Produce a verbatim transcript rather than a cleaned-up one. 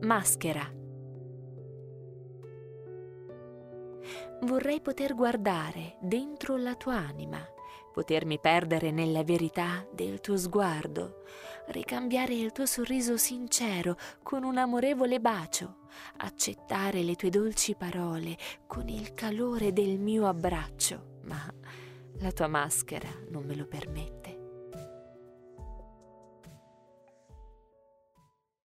Maschera. Vorrei poter guardare dentro la tua anima, potermi perdere nella verità del tuo sguardo, ricambiare il tuo sorriso sincero con un amorevole bacio, accettare le tue dolci parole con il calore del mio abbraccio, ma la tua maschera non me lo permette.